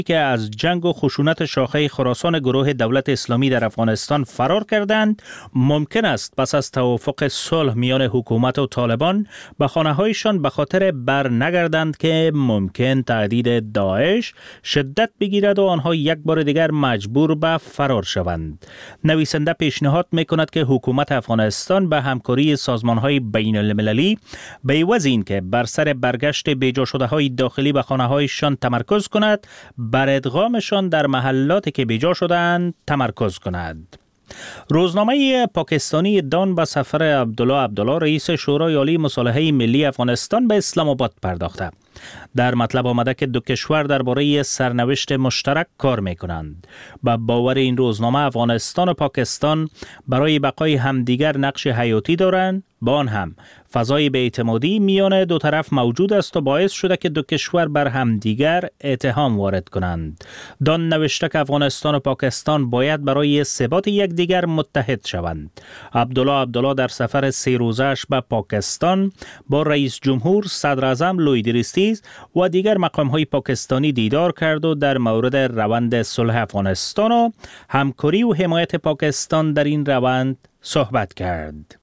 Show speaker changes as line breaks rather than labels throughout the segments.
که از جنگ و خشونت شاخه خراسان گروه دولت اسلامی در افغانستان فرار کردند، ممکن است پس از توافق صلح میان حکومت و طالبان به خانه‌هایشان به خاطر بر نگردند که ممکن تهدید داعش شدت بگیرد و آنها یک بار دیگر مجبور به فرار شوند. نویسنده پیشنهاد می‌کند که حکومت افغانستان به همکاری سازمان‌های بین المللی به عوض این که بر سر برگشت بیجا شده‌های داخلی به خانه‌هایشان تمرکز کند، بر ادغامشان در محلاتی که بیجا شدند تمرکز کند. روزنامه پاکستانی دان به سفر عبدالله رئیس شورای عالی مصالحه ملی افغانستان به اسلام آباد پرداخته. در مطلب آمده که دو کشور درباره سرنوشت مشترک کار می‌کنند. با باور این روزنامه افغانستان و پاکستان برای بقای همدیگر نقش حیاتی دارند، با آن هم فضای بی‌اعتمادی میان دو طرف موجود است و باعث شده که دو کشور بر همدیگر اتهام وارد کنند. دان نوشته که افغانستان و پاکستان باید برای ثبات یکدیگر متحد شوند. عبدالله در سفر 3 روزه‌اش به پاکستان با رئیس جمهور، صدر اعظم لویدریستیز و دیگر مقام‌های پاکستانی دیدار کرد و در مورد روند صلح افغانستان و همکاری و حمایت پاکستان در این روند صحبت کرد.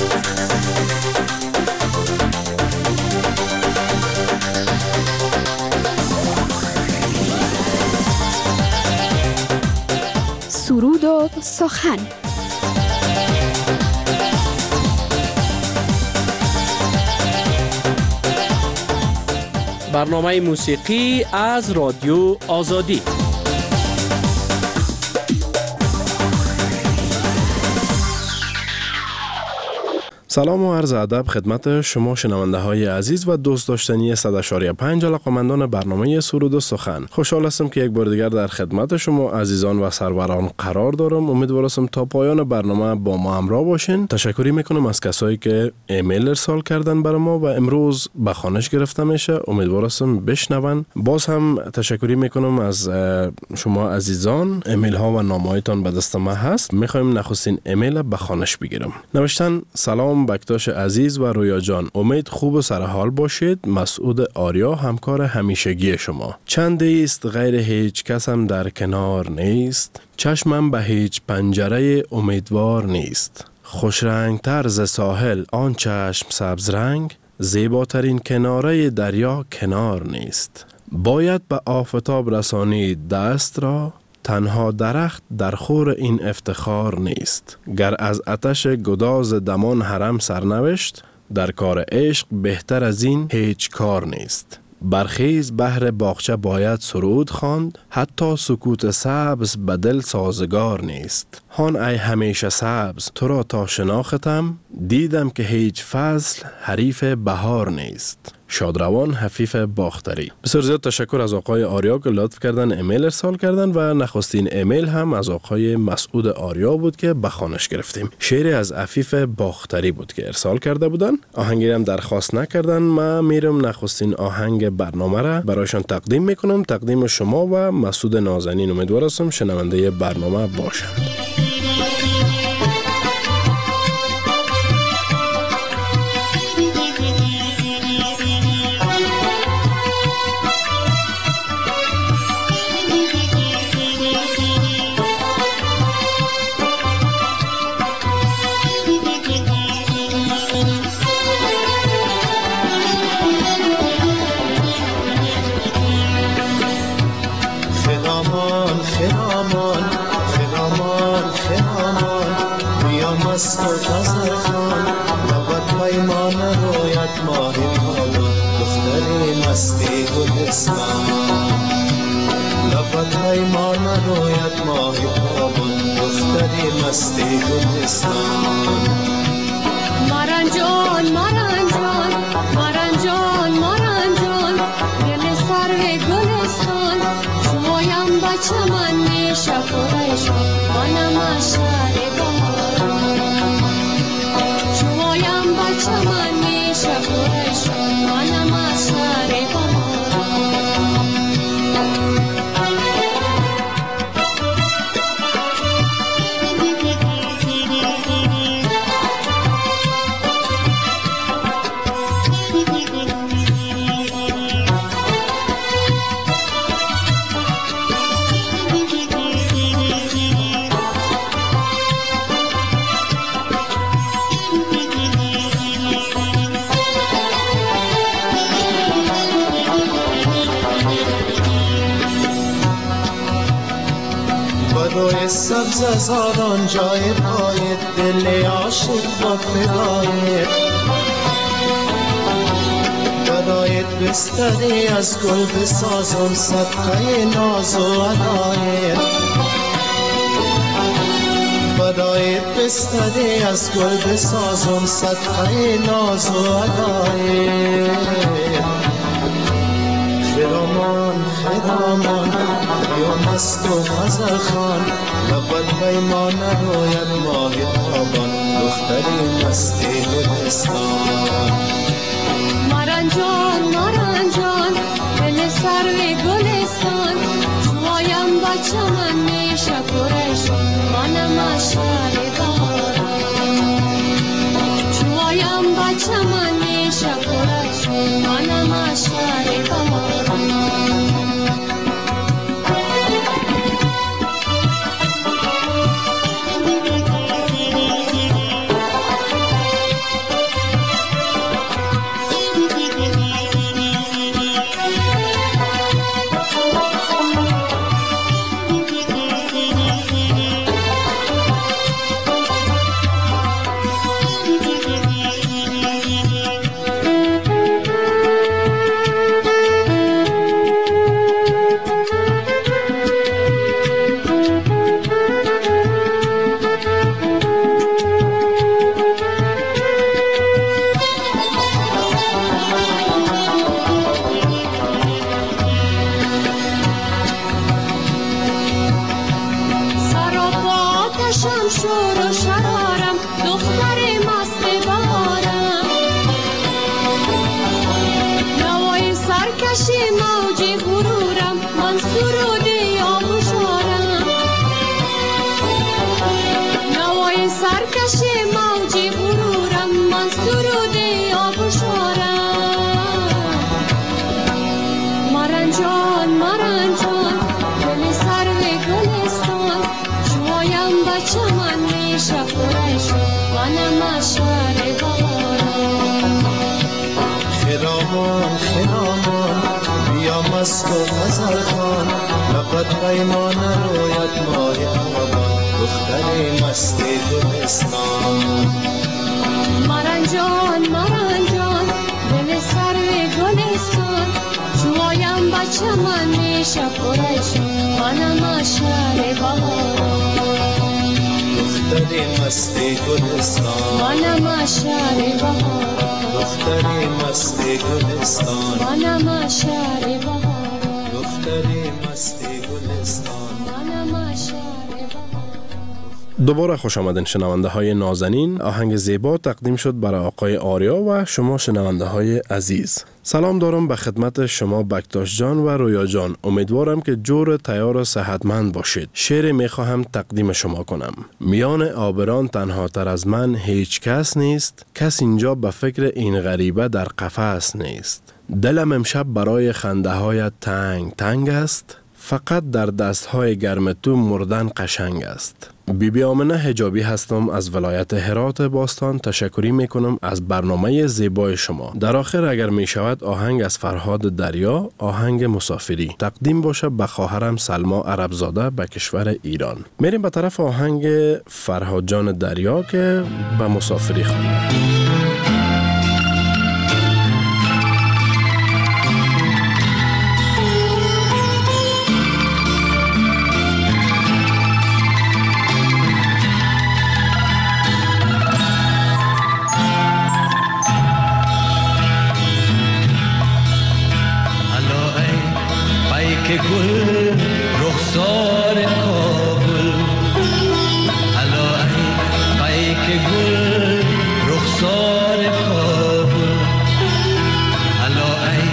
سرود و سخن.
برنامه موسیقی از رادیو آزادی.
سلام و عرض ادب خدمت شما شنونده های عزیز و دوست داشتنی 100.5 علاقه‌مندان برنامه سرود و سخن. خوشحال هستم که یک بار دیگر در خدمت شما عزیزان و سروران قرار دارم. امیدوارم تا پایان برنامه با ما همراه باشین. تشکری میکنم از کسایی که ایمیل ارسال کردن برای ما و امروز به خوانش گرفته میشه. امیدوارم بشنون. باز هم تشکری میکنم از شما عزیزان. ایمیل ها و نامه‌هایتان به دست ما هست. میخوایم نخستین ایمیل به خوانش بگیرم. نوشتن: سلام بکتاش عزیز و رویا جان، امید خوب و سرحال باشید. مسعود آریا، همکار همیشگی شما. چندی است غیر هیچ کسم در کنار نیست، چشمم به هیچ پنجره امیدوار نیست. خوش رنگ تر ز ساحل آن چشم سبز رنگ، زیباترین کناره دریا کنار نیست. باید به آفتاب رسانید دست را، تنها درخت در خور این افتخار نیست. گر از آتش گداز دمان حرم سرنوشت، در کار عشق بهتر از این هیچ کار نیست. برخیز بهر باغچه باید سرود خواند، حتی سکوت سبز به دل سازگار نیست. هان ای همیشه سبز تو را تا شناختم، دیدم که هیچ فصل حریف بهار نیست. شادروان حفیف باختری. بسیار زیاد تشکر از آقای آریا که لطف کردن ایمیل ارسال کردن و نخستین ایمیل هم از آقای مسعود آریا بود که به خوانش گرفتیم. شعری از عفیف باختری بود که ارسال کرده بودن. آهنگی هم درخواست نکردن. ما میرم نخستین آهنگ برنامه را برایشان تقدیم میکنم. تقدیم شما و مسعود نازنین. امیدوارم شنونده برنامه باشند.
فدای سبز زادان جای پای دل عاشق با فدای فدایت بستدی از گل بسازم صدقه ناز و عدای فدایت بستدی از گل بسازم صدقه ناز و عدای خرامان خرامان یا مست و غزل خان لبت پیمان روید ماه تابان دختری مستی گلستان
مارنجان مارنجان دل سروی گلستان چوایم بچه من میشه پرش منم اشعار بهاران چوایم بچه من میشه پرش منم اشعار بهاران
مست و غزل خان لبت پیمان روید ماه تابان دختری مستی گلستان
مارنجان مارنجان دل سروی گلستان چوایم بچه من میشه پرش منم اشعار بهاران
دختری مستی گلستان
منم اشعار بهاران
دختری مستی گلستان
منم اشعار بهاران
دختری مستی گلستان
منم اشعار بهاران.
دوباره خوش آمدین شنونده های نازنین. آهنگ زیبا تقدیم شد برای آقای آریا و شما شنونده های عزیز. سلام دارم به خدمت شما بکتاش جان و رویا جان. امیدوارم که جور تیار و صحتمند باشید. شعر میخواهم تقدیم شما کنم. میان آبران تنها تر از من هیچ کس نیست، کس اینجا به فکر این غریبه در قفس نیست. دلم امشب برای خنده هایت تنگ تنگ است، فقط در دستهای گرم تو مردن قشنگ است. بیبی آمنه حجابی هستم از ولایت هرات باستان. تشکری میکنم از برنامه زیبای شما. در آخر اگر می شود آهنگ از فرهاد دریا، آهنگ مسافری تقدیم باشه به خواهرم سلما عربزاده به کشور ایران. میریم به طرف آهنگ فرهاد جان دریا که به مسافری خونده.
گل رخسار کابل، الا ای پیک گل رخسار کابل، الا ای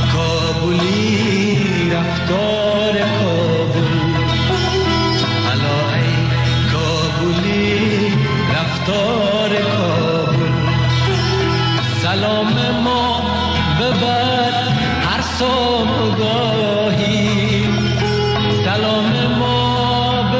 کابلی رفتار کابل، الا ای کابلی رفتار کابل. سلام ما ببر هر صبحگاهی، سلام ما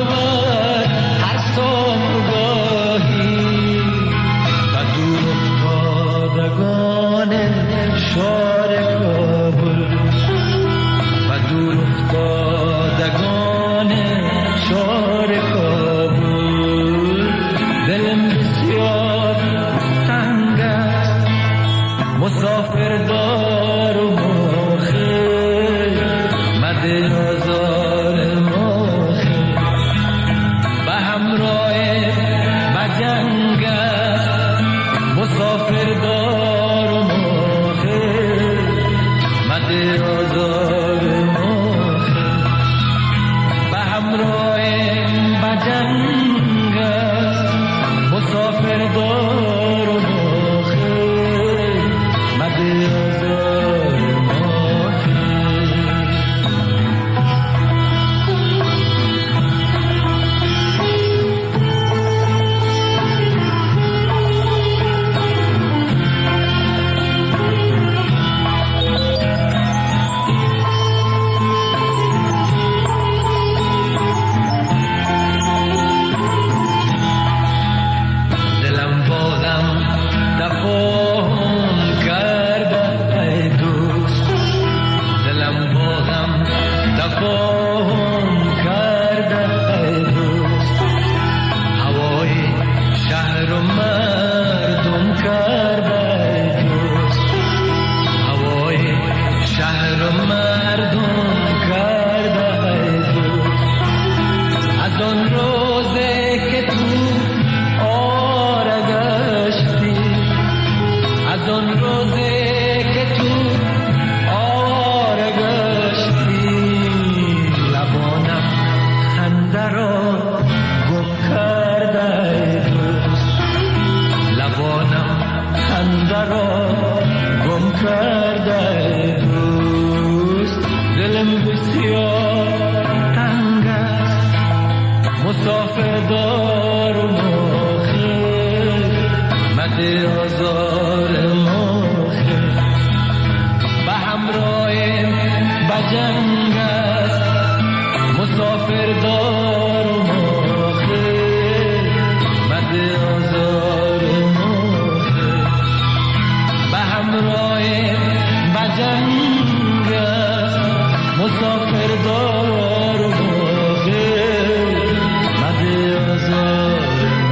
خنده را گم کرده دوست، لبانم خنده را گم کرده دوست. دلم بسیار تنگ است، مسافر دارم آخر، مده آزار ماخر. به همراهیم به جنگ است، مسافر دارم آخر، مده آزار ماخر. به همراهیم به جنگ است، مسافر دارم آخر، مده آزار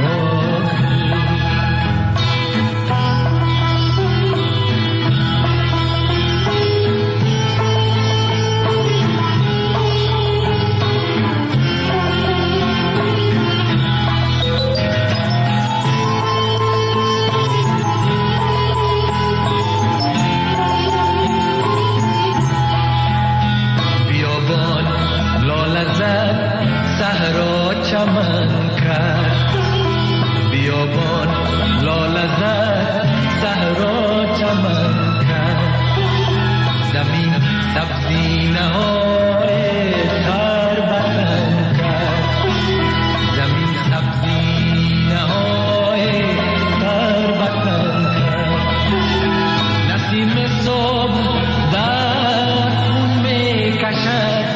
صحرا چمن کرد، بیابان لاله زد صحرا چمن کرد. زمین سبزی نهای خربتن کرد، زمین سبزی نهای خربتن کرد. نسیم صبح در خون میکشد،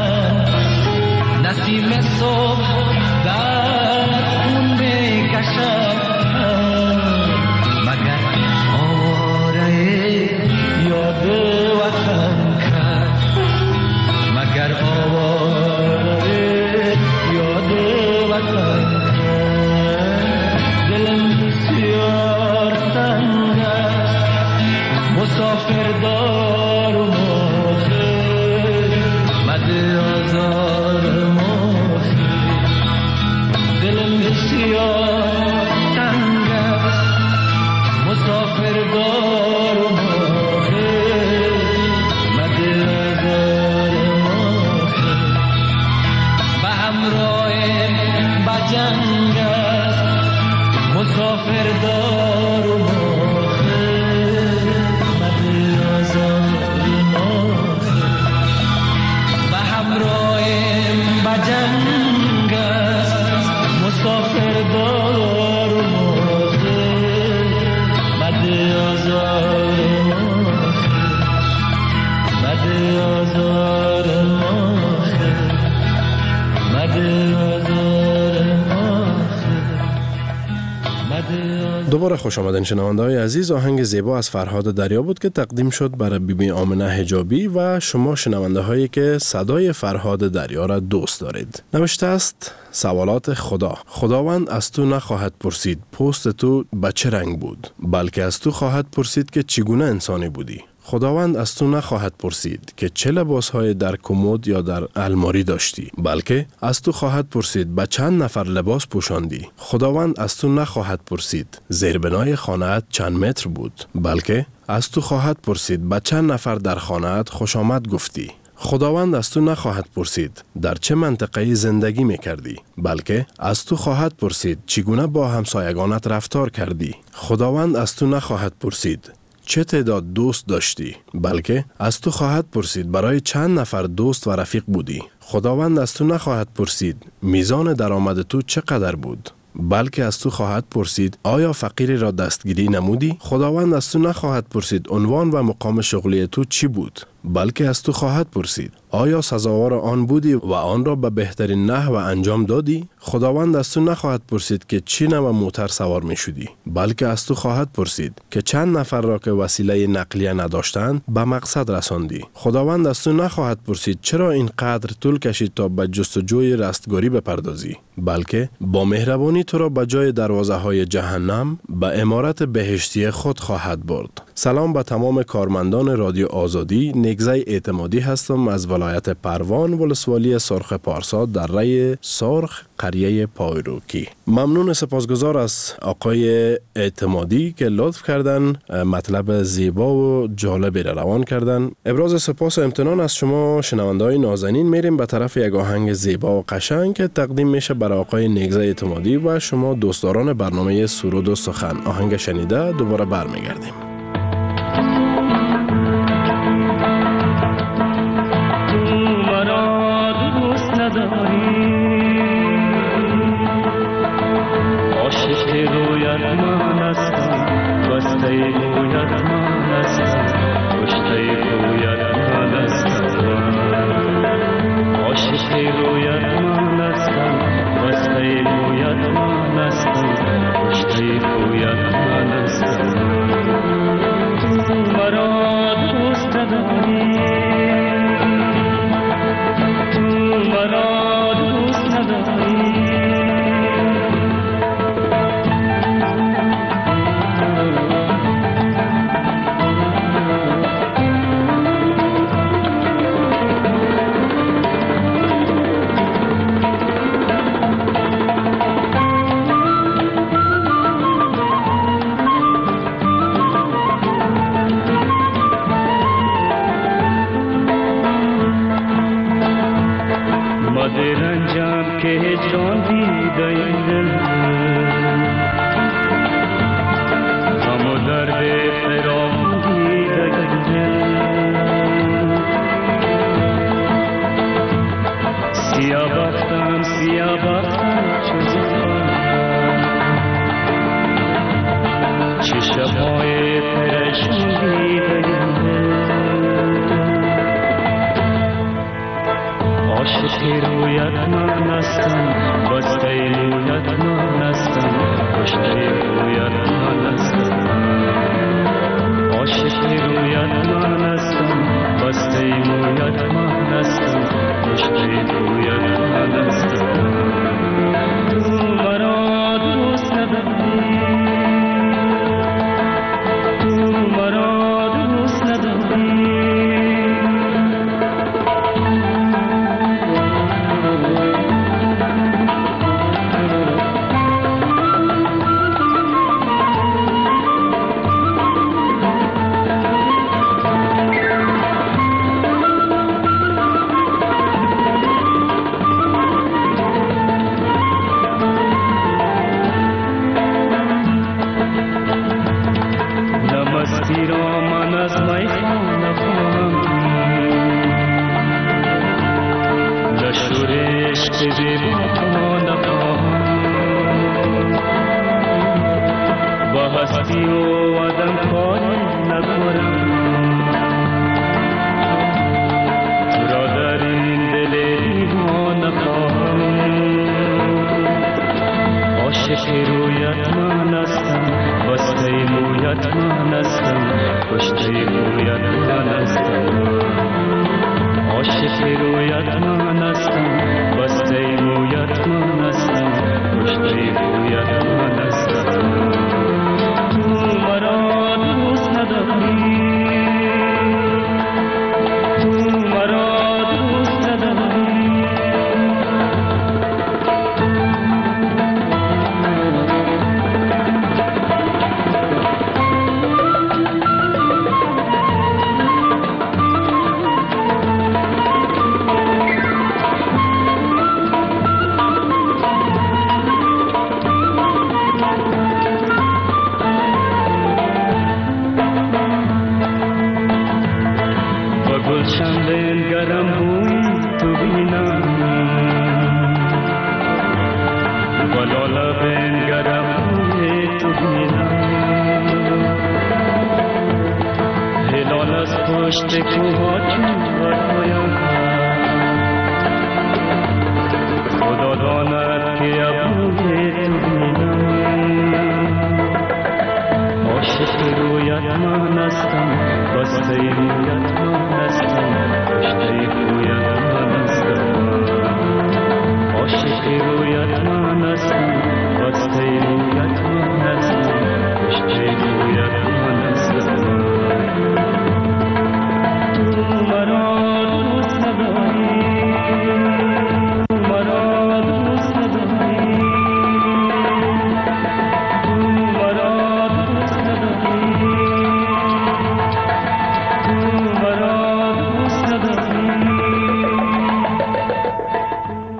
نسیم صبح در خون میکشد. مگر آواره یاد وطن کرد، مگر آواره یاد وطن کرد. دلم بسیار تنگ است، مسافر دارم آخر، مده آزار ماخر. دلم بسیار تنگ است، مسافر دارم آخر، مده آزار ماخر. به همراهیم به جنگ است، مسافر دارم آخر، مده آزار ماخر. به همراهیم به جنگ است، مسافر دارم آخر، مده آزار ماخر، مده آزار ماخر، مده آزار ماخر، مده آزار.
دوباره خوش آمدین شنونده‌های عزیز. آهنگ زیبا از فرهاد دریا بود که تقدیم شد برای بیبی آمنه حجابی و شما شنونده‌هایی که صدای فرهاد دریا را دوست دارید. نوشته است: سوالات خدا. خداوند از تو نخواهد پرسید پوست تو به چه رنگ بود، بلکه از تو خواهد پرسید که چگونه انسانی بودی. خداوند از تو نخواهد پرسید که چه لباسهای در کمد یا در الماری داشتی، بلکه از تو خواهد پرسید به چند نفر لباس پوشاندی. خداوند از تو نخواهد پرسید زیربنای خانه‌ات چند متر بود، بلکه از تو خواهد پرسید به چند نفر در خانه‌ات خوش آمد گفتی. خداوند از تو نخواهد پرسید در چه منطقه زندگی می کردی، بلکه از تو خواهد پرسید چگونه با همسایگانت رفتار کردی. خداوند از تو نخواهد پرسید چه تعداد دوست داشتی، بلکه از تو خواهد پرسید برای چند نفر دوست و رفیق بودی. خداوند از تو نخواهد پرسید میزان درآمد تو چقدر بود، بلکه از تو خواهد پرسید آیا فقیری را دستگیری نمودی. خداوند از تو نخواهد پرسید عنوان و مقام شغلی تو چی بود، بلکه از تو خواهد پرسید آیا سزاوار آن بودی و آن را به بهترین نحو انجام دادی. خداوند از تو نخواهد پرسید که چی نوع موتر سوار می شدی، بلکه از تو خواهد پرسید که چند نفر را که وسیله نقلیه نداشتند به مقصد رساندی. خداوند از تو نخواهد پرسید چرا اینقدر طول کشید تا به جستجوی رستگاری بپردازی، بلکه با مهربانی تو را به جای دروازه های جهنم به عمارت بهشتی خود خواهد برد. سلام به تمام کارمندان رادیو آزادی. نیگزه اعتمادی هستم از ولایت پروان ولسوالی سرخ پارسا در ری سرخ قریه پایروکی. ممنون سپاسگزار از آقای اعتمادی که لطف کردن مطلب زیبا و جالبی را روان کردن. ابراز سپاس و امتنان از شما شنونده‌های نازنین میریم به طرف یک آهنگ زیبا و قشنگ که تقدیم میشه برای آقای نیگزه اعتمادی و شما دوستداران برنامه سرود و سخن. آهنگ شنیده دوباره برمیگردیم.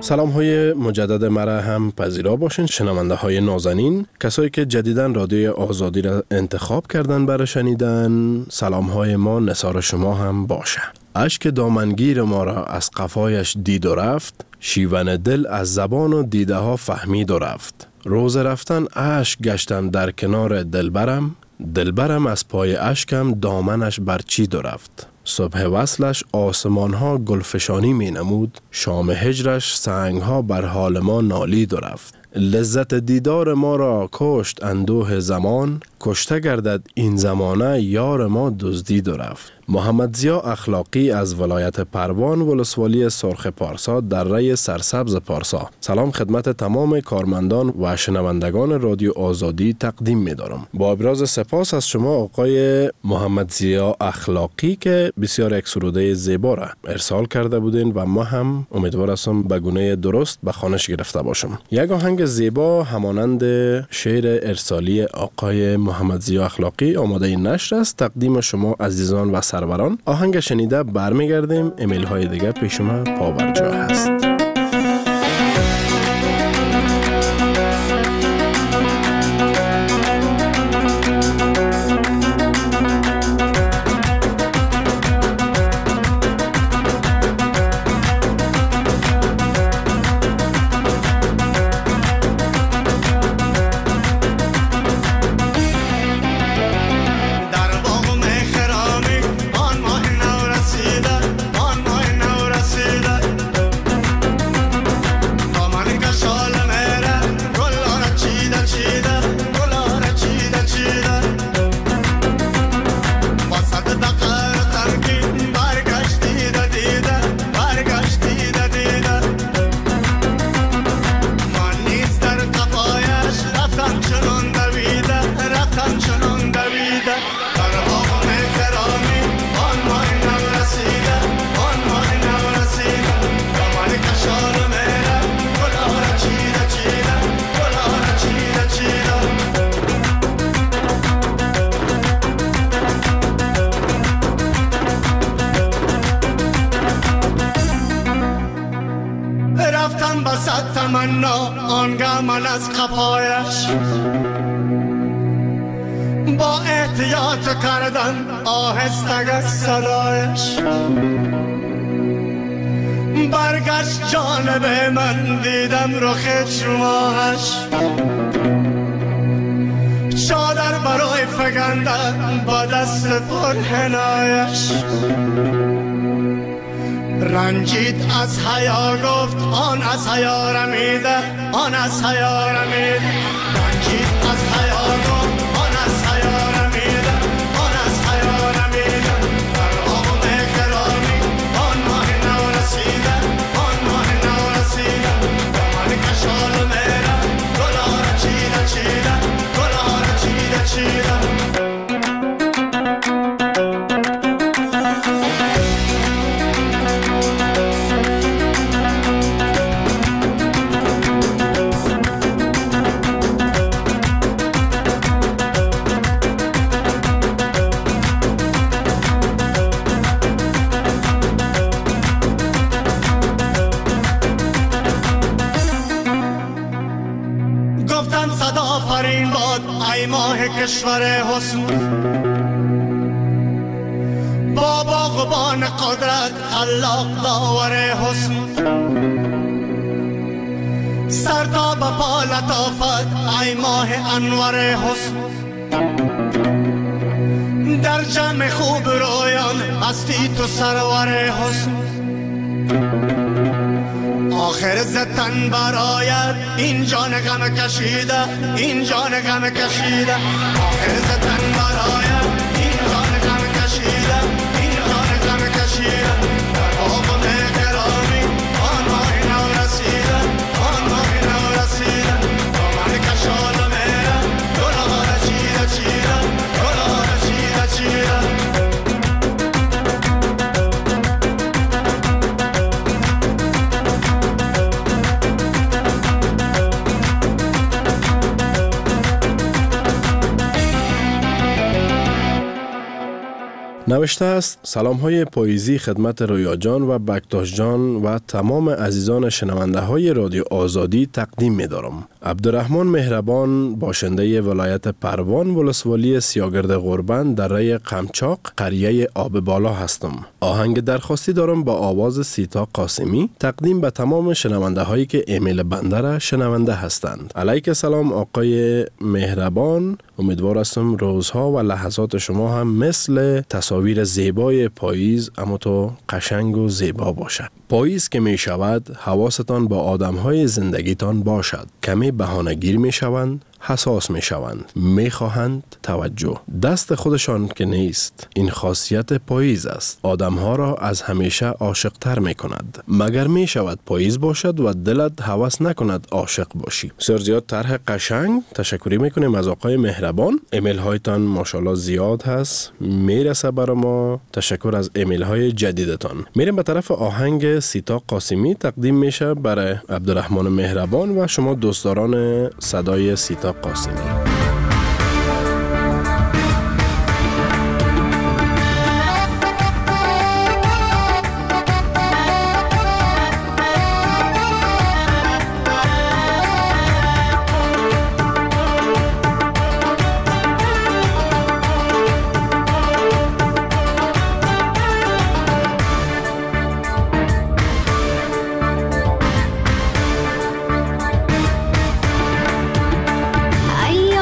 سلام های مجدد مرا هم پذیرا باشین شنونده های نازنین، کسایی که جدیداً رادیوی آزادی را انتخاب کردن برای شنیدن. سلام های ما نثار شما هم باشه. اشک دامنگیر ما را از قفایش دید و رفت، شیون دل از زبان و دیده ها فهمید و رفت. روز رفتن اشک گشتم در کنار دلبرم، دلبرم از پای اشکم دامنش برچید و رفت. صبح وصلش آسمان ها گلفشانی می نمود، شام هجرش سنگ ها بر حال ما نالید و رفت. لذت دیدار ما را کشت اندوه زمان، کشته گردد این زمانه یار ما دزدید و رفت. محمد ضیا اخلاقی از ولایت پروان ولسوالی سرخ پارسا در ری سرسبز پارسا. سلام خدمت تمام کارمندان و شنوندگان رادیو آزادی تقدیم می دارم. با ابراز سپاس از شما آقای محمد ضیا اخلاقی که بسیار یک سروده زیبا را ارسال کرده بودین و ما هم امیدوار هستم به گونه درست به خوانش گرفته باشم. یک آهنگ زیبا همانند شعر ارسالی آقای محمد ضیا اخلاقی آماده نشر است. تقدیم شما عزیزان و سروران. آهنگ شنیده برمیگردیم. ایمیل های دیگه پیش ما پاورجا هست.
من از قفایش با احتیاط کردن آهسته صدایش، برگشت جانب من دیدم رخ چماهش، چادر برای فگندن با دست پر حنایش، رنجید از حیا گفت آن از حیا رمیده، آن از حیا رمیده، رنجید از حیا گفت آن از حیا رمیده، آن از حیا رمیده، در آغم گرامی آن ماه نو رسیده، آن ماه نو رسیده، دامن کشال میره گلها را چیده چیده، گلها را چیده چیده. کشور حسن با باغبان قدرت خلاق داور حسن، سر تا به پا لطافت ای ماه انور حسن، در جمع خوب رویان هستی تو سرور حسن، آخر زتن برایت این جان غم کشیده، این جان غم کشیده، آخر زتن برایت این جان غم کشیده، این جان غم کشیده، در آغم گرامی آن ماه نو رسیده، آن ماه نو رسیده، دامن کشال میره گلها را چیده چیده، گلها را چیده چیده.
نوشته است: سلام های پاییزی خدمت رویا جان و بکتاش جان و تمام عزیزان شنونده های رادیو آزادی تقدیم می دارم. عبدالرحمن مهربان، باشنده ولایت پروان، ولسوالی سیاگرد غربند، دره قمچاق، قریه آب بالا هستم. آهنگ درخواستی دارم با آواز سیتا قاسمی تقدیم به تمام شنونده هایی که ایمیل بنده را شنونده هستند. علیک سلام آقای مهربان، امیدوار هستم روزها و لحظات شما هم مثل تصاویر زیبای پاییز اما تو قشنگ و زیبا باشد. پاییز که می شود حواستان با آدم های زندگیتان باشد. کمی بهانه‌گیر می شوند، حساس می شوند، می خواهند توجه. دست خودشان که نیست. این خاصیت پاییز است. آدم ها را از همیشه عاشق تر می کند. مگر می شود پاییز باشد و دلت هوس نکند عاشق باشی. بسیار زیاد طرح قشنگ. تشکری می کنیم از آقای مهربان. ایمیل هایتان ماشاءالله زیاد هست، میرسه برای ما. تشکر از ایمیل های جدیدتان. میریم به طرف آهنگ سیتا قاسمی تقدیم میشه برای عبدالرحمن مهربان و شما دوستداران صدای سیتا قاسمی.
Ay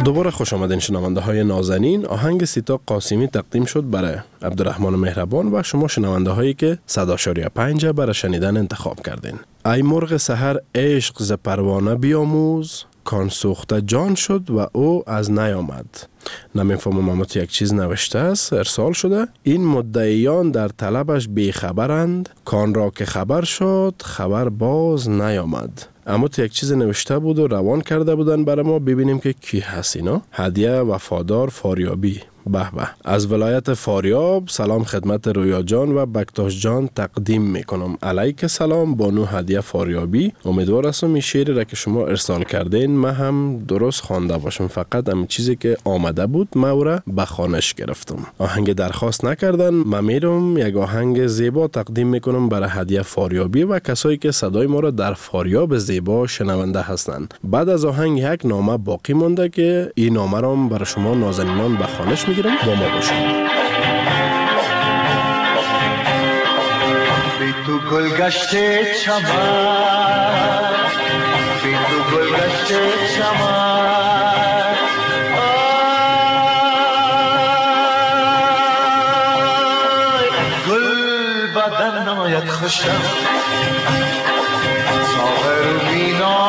دوباره خوش آمدین شنونده های نازنین. آهنگ سیتا قاسمی تقدیم شد برای عبدالرحمن مهربان و شما شنونده هایی که 100.5 برای شنیدن انتخاب کردین. ای مرغ سحر عشق ز پروانه بیاموز، کان سوخته جان شد و او از نیامد. نمیفهمم اما یک چیز نوشته است، ارسال شده. این مدعیان در طلبش بیخبرند، کان را که خبر شد خبر باز نیامد. اما یک چیز نوشته بود و روان کرده بودن برای ما. ببینیم که کی هست اینا. هدیه وفادار فاریابی. به به. از ولایت فاریاب سلام خدمت رویا جان و بکتاش جان تقدیم میکنم. علیک سلام بانو هدیه فاریابی. امیدوار هستم این شعری را که شما ارسال کردین من هم درست خوانده باشم. فقط همین چیزی که آمده بود من او را به خوانش گرفتم. آهنگ درخواست نکردن. من میرم یک آهنگ زیبا تقدیم میکنم برای هدیه فاریابی و کسایی که صدای ما را در فاریاب زیبا شنونده هستند. بعد از آهنگ یک نامه باقی مونده که این نامه را برای شما نازنینان به خوانش میگیرم. با ما باشید.
بی تو گل گشته چمن، بی تو گل گشته چمن، گل بدن ناید خوشم، ساغر بینا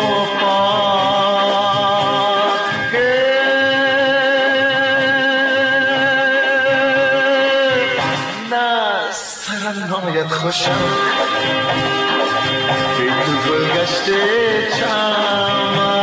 ناید خوشم، بی تو گل گشته چمن.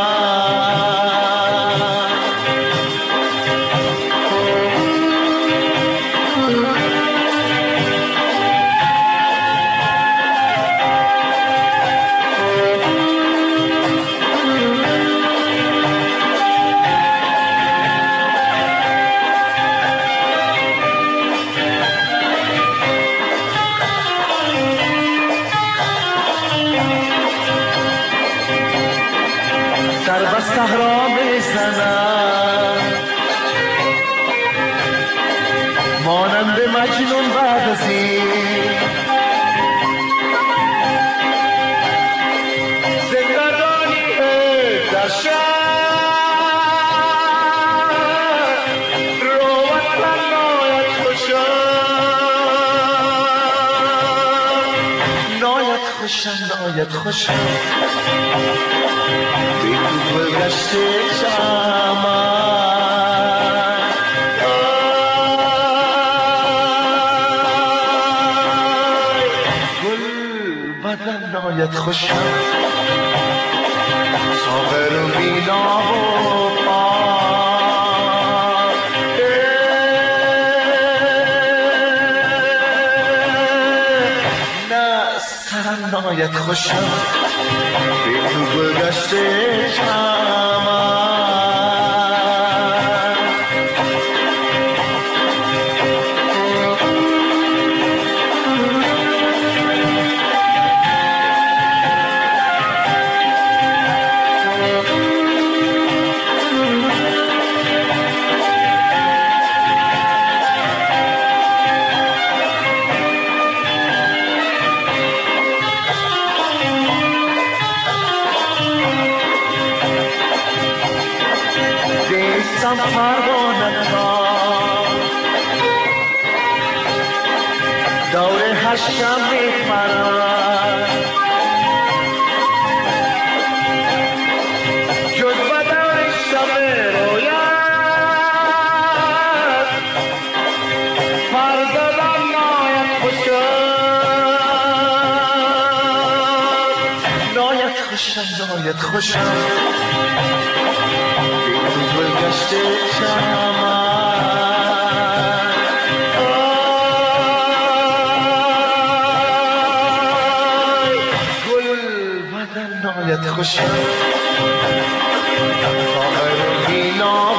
صحرا بزنم مانند مجنون بعد از این زندگانی در شهر روت من ناید خوشم، ناید خوشم، ناید خوشم، بی تو گل گشته چمن. گل بدن ناید خوشم، ساغر و بینا و پاک، نه سرم ناید خوشم، بی تو گل گشته چمن. دور هشم میخمرم جز با دور شب رویت فردادم ناید خوشم، ناید خوشم، ناید خوشم، بی تو گل گشته چمن. ناید خوشم، ساغر بینا و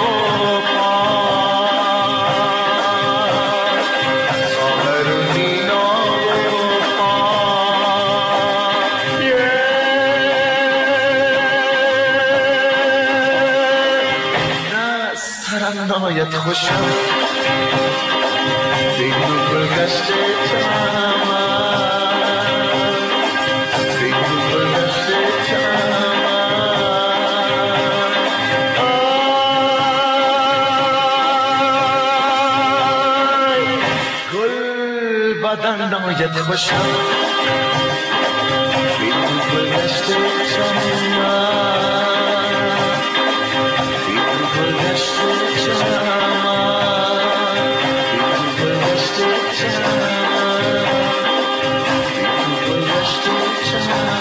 پاک، ساغر بینا و پاک، نه سرم ناید خوشم، بی تو گل گشته چمن. باید خوشم بی تو گلدشت چمن بی تو گلدشت چمن بی تو گلدشت چمن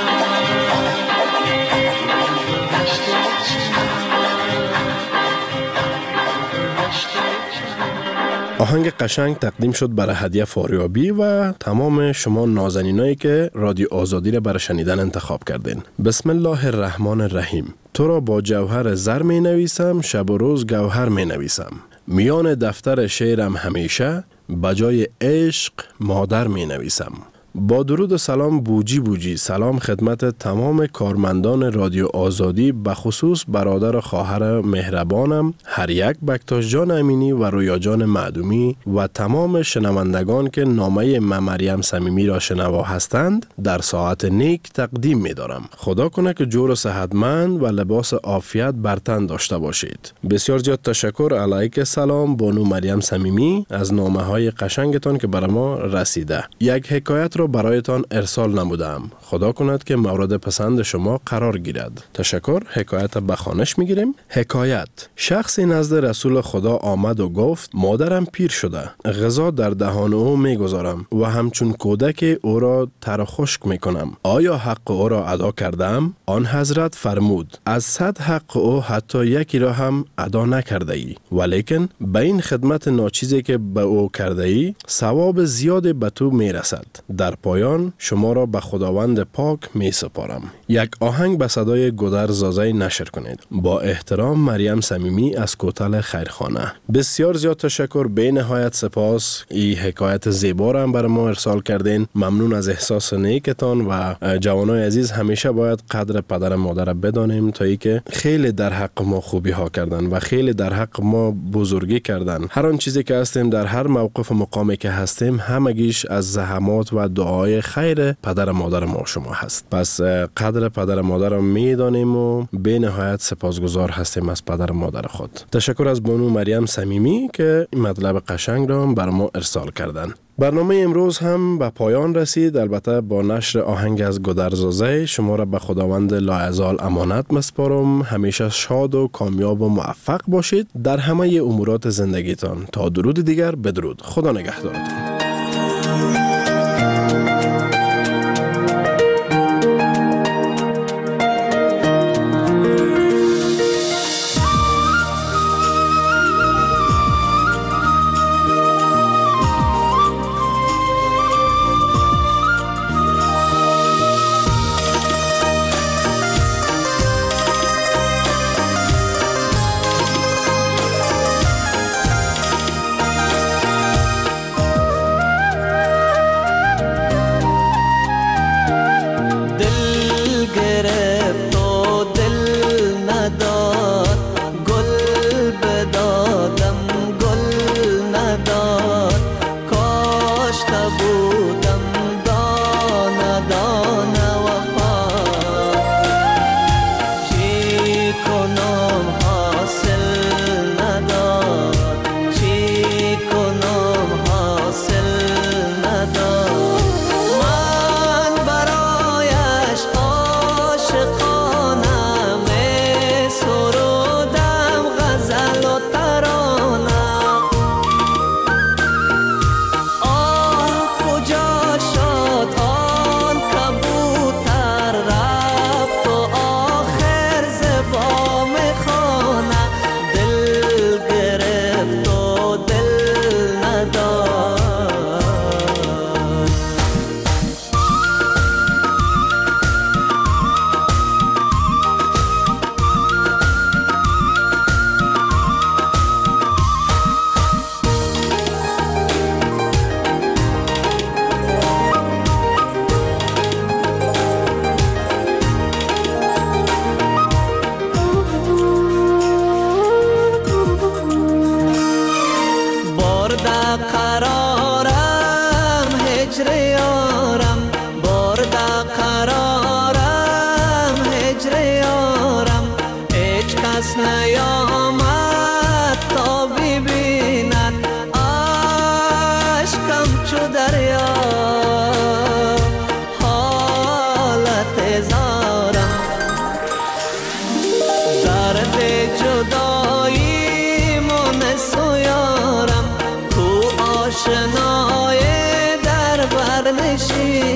آهنگ قشنگ تقدیم شد برای هدیه فاریابی و تمام شما نازنینایی که رادیو آزادی را برای شنیدن انتخاب کردین. بسم الله الرحمن الرحیم. تو را با جوهر زر می نویسم، شب و روز گوهر می نویسم. میان دفتر شعرم همیشه بجای عشق مادر می نویسم. با درود و سلام بوجی سلام خدمت تمام کارمندان رادیو آزادی، به خصوص برادر و خواهر مهربانم هر یک، بکتاش جان امینی و رویا جان معدومی و تمام شنوندگان که نامه مریم صمیمی را شنوا هستند در ساعت نیک تقدیم می دارم. خدا کنه که جور و صحتمند و لباس عافیت بر تن داشته باشید. بسیار زیاد تشکر. علیک سلام بانو مریم صمیمی از نامه های قشنگتان که برای ما رسیده. یک حکایت را برایتان ارسال نمودم. خدا کند که مورد پسند شما قرار گیرد. تشکر. حکایت به خوانش میگیریم. حکایت. شخصی نزد رسول خدا آمد و گفت مادرم پیر شده، غذا در دهان او میگذارم و همچون کودک او را تر و خشک میکنم. آیا حق او را ادا کردم؟ آن حضرت فرمود از 100 حق او حتی یکی را هم ادا نکرده ای، ولیکن به این خدمت ناچیزی که به او کرده ای ثواب زیاد به تو میرسد. در پایان شما را به خداوند پاک می سپارم. یک آهنگ به صدای گودر زازی نشر کنید. با احترام مریم صمیمی از کوتل خیرخانه. بسیار زیاد تشکر. به نهایت سپاس. این حکایت زیبا را هم برای ما ارسال کردین. ممنون از احساس نیکتان و جوانای عزیز. همیشه باید قدر پدر مادر بدانیم تا ای که خیلی در حق ما خوبی ها کردن و خیلی در حق ما بزرگی کردن. هر آن چیزی که هستیم، در هر موقف و مقامی که هستیم، همگیش از زحمات و دعای خیر پدر مادر ما شما هست. پس قدر پدر مادر را میدانیم و به نهایت سپاسگزار هستیم از پدر مادر خود. تشکر از بانو مریم صمیمی که این مطلب قشنگ را بر ما ارسال کردن. برنامه امروز هم به پایان رسید. البته با نشر آهنگ از گودرزازه شما را به خداوند لایزال امانت مسپارم. همیشه شاد و کامیاب و موفق باشید در همه امورات زندگیتان. تا درود دیگر، بدرود. خدا نگهدارتون.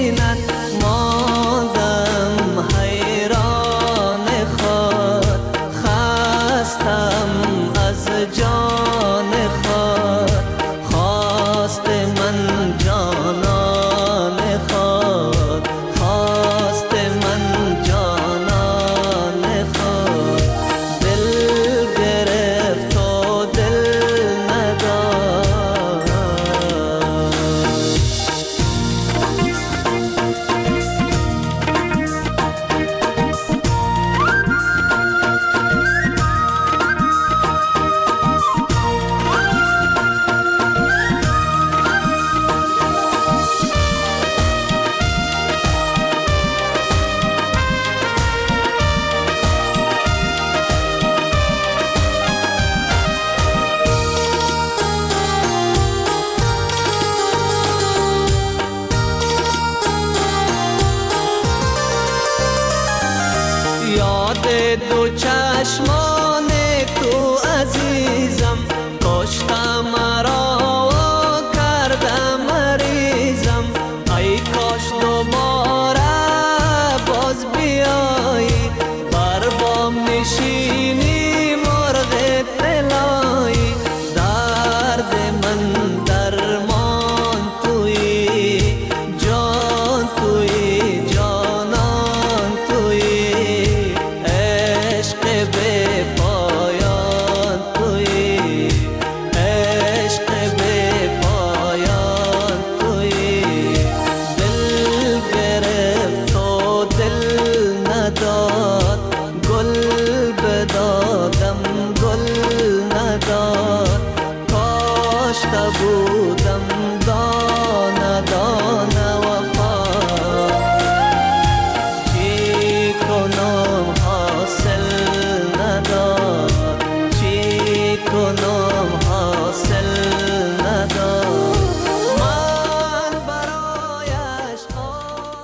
दो